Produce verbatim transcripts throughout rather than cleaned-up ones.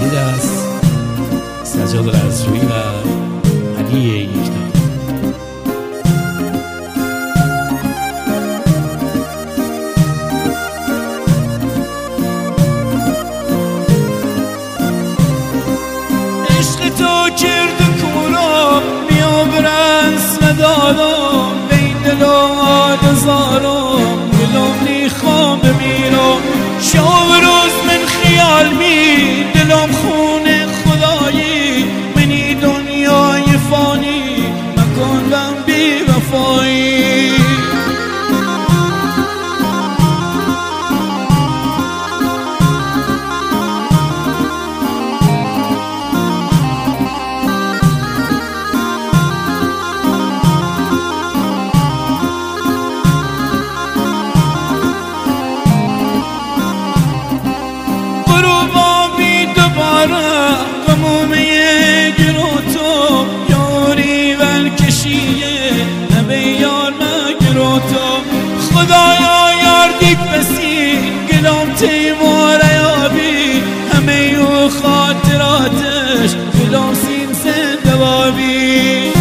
تقدیر است سجاد رزجویی و علی یکتا. عشق تو کرد کورا بیا برس و دارم بین دل و آدزارم دلم نیخوام بمیرم شب روز من خیال می دلم خونه خدایی منی دنیای فانی مکن بی وفایی. قمومه گرو تو یاری ولکشیه نبه یار مگرو تو خدایا یار دیک بسی گلام تیماره یابی همه یو خاطراتش گلام سین سنده بابی.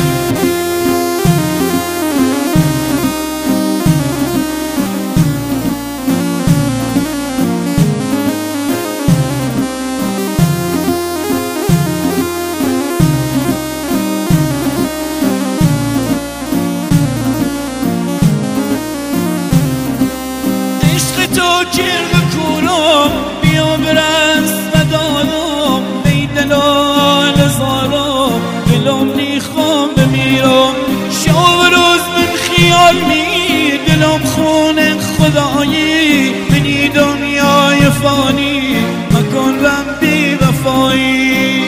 تو کرد کورم بیا برس و دارم بیدل آل زارم دلم نیخوام بمیرم شب روز من خیال می دلم خونه خدایی منی دنیای فانی مکن رم بی وفایی.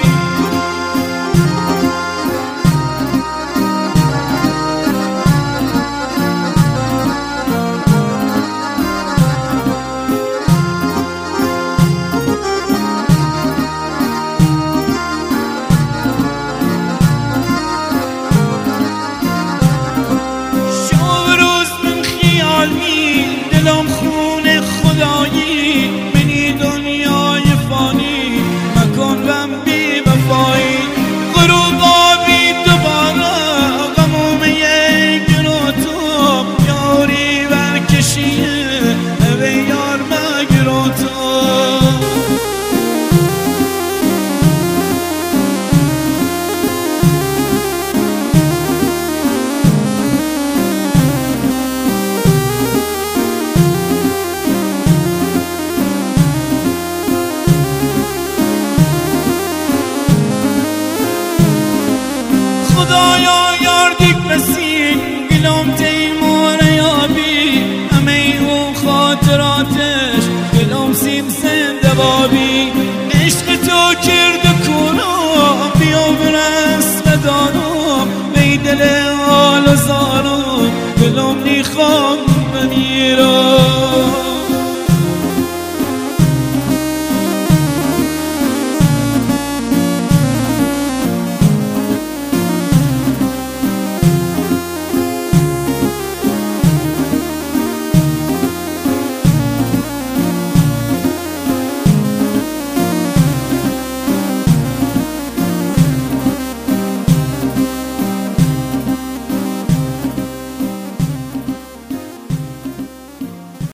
دلم خونه خدایی منی دنیای فانی مکن رم بی وفایی. غروب آبی دوباره غمومه گرو تو یاری ورکشیه اوه یار مگرو تو. خدایا یار دیک بسی گلام تیماره یابی همه اون خاطراتش گلام سیم سنده بابی. عشق تو کرد کورم بیا برس و دارم بیدل آل زارم گلام نیخوام بمیرم.